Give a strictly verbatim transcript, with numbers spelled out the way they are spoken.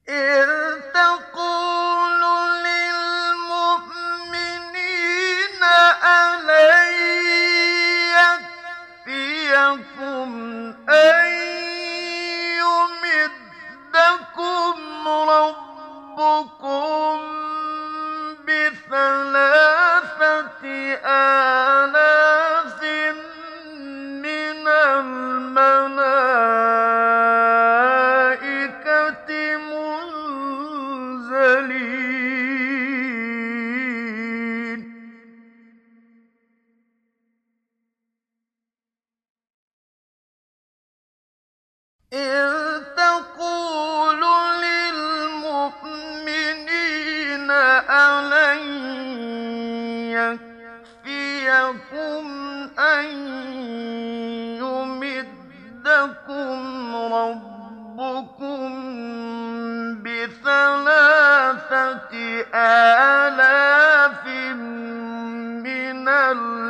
إِذْ تَقُولُ لِلْمُؤْمِنِينَ أَلَن يَكْفِيَكُمْ أَن يُمِدَّكُمْ رَبُّكُم بِثَلَاثَةِ آلَافٍ مِّنَ الْمَلَائِكَةِ مُنزَلِينَ إِذْ تَقُولُ لِلْمُؤْمِنِينَ أَلَن يَكْفِيَكُمْ أَن يُمِدَّكُمْ رَبُّكُم بِثَلَاثَةِ آلَافٍ مِّنَ